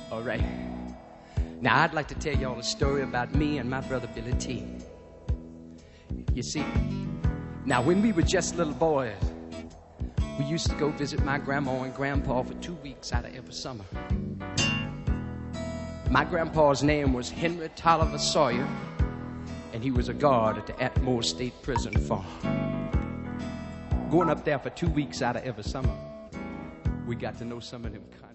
All right. Now, I'd like to tell y'all a story about me and my brother Billy T. You see, now when we were just little boys, we used to go visit my grandma and grandpa for 2 weeks out of every summer. My grandpa's name was Henry Tolliver Sawyer, and he was a guard at the Atmore State Prison Farm. Going up there for 2 weeks out of every summer, we got to know some of them